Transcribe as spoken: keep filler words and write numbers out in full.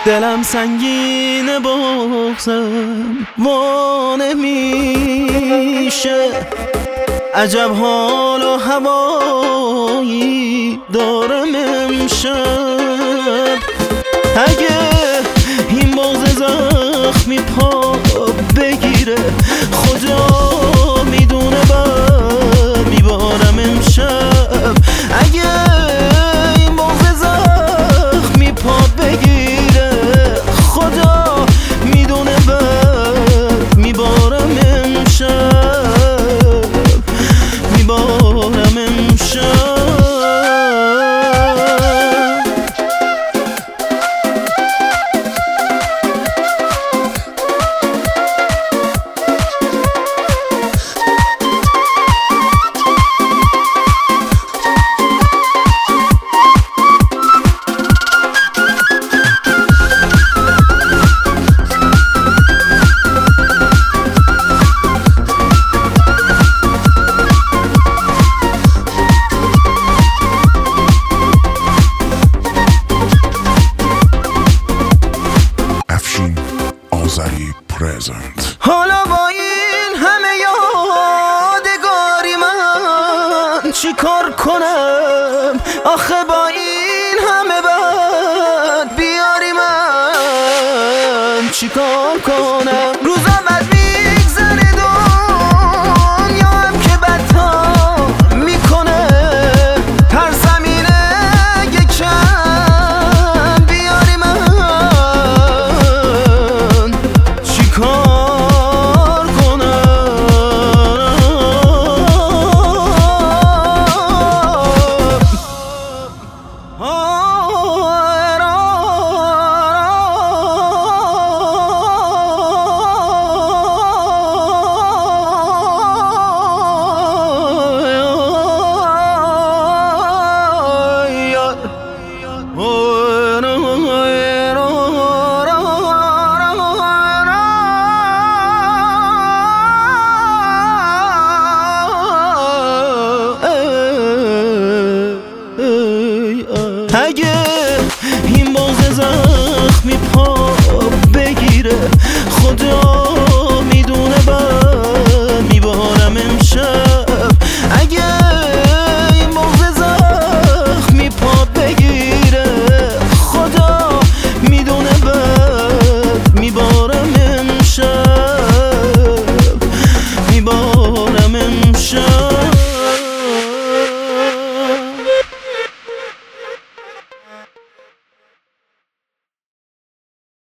دلم سنگین بغضم وا نمیشه، عجب حال و هوایی دارم امشب. اگه این بغض زخمی پا بگیره خدا میدونه بر میبارم امشب. اگه این بغض زخمی پا بگیره خدا میدونه بر میبارم امشب، میبارم امشب. حالا با این همه یادگاری من چی کار کنم؟ آخه با این همه بد بیاری من چی کار کنم؟